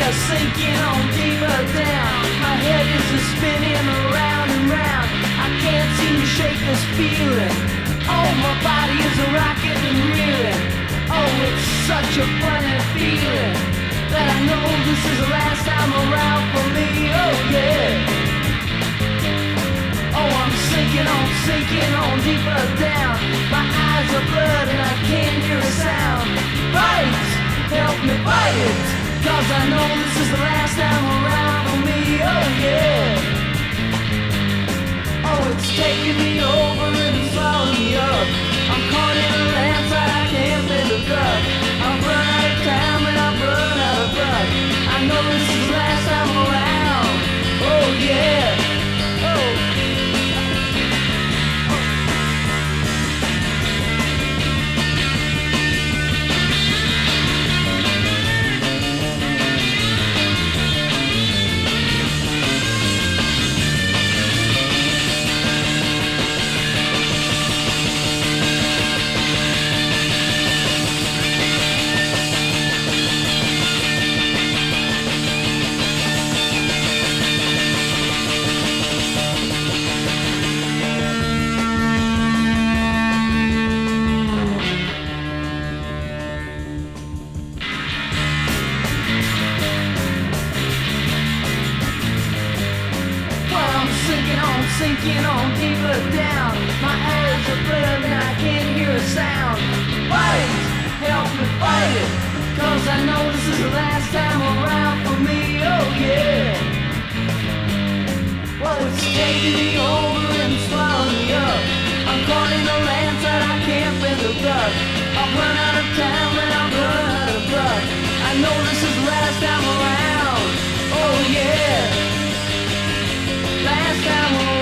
Sinking on deeper down. My head is a spinning around and round. I can't seem to shake this feeling. Oh, my body is a rocket and reeling. Oh, it's such a funny feeling that I know this is the last time around for me. Oh yeah. Oh, I'm sinking on deeper down. My eyes are blurred and I can't hear a sound. Fight! Help me fight it! 'Cause I know this is the last time around for me, oh yeah. Oh, it's taking me over and swallowing me up. I'm caught in a landslide, I can't bear the gut. I've run out of time and I've run out of blood. I know this is the last time around, oh yeah. Oh. Sinking on deeper down. My eyes are blurred and I can't hear a sound. Fight! Help me fight it! 'Cause I know this is the last time around for me, oh yeah. Well, it's taking me over and swallowing me up. I'm caught in a landslide, I can't bear the gut. I've run out of time and I've run out of blood. I know this is the last time around, oh yeah. Last time around.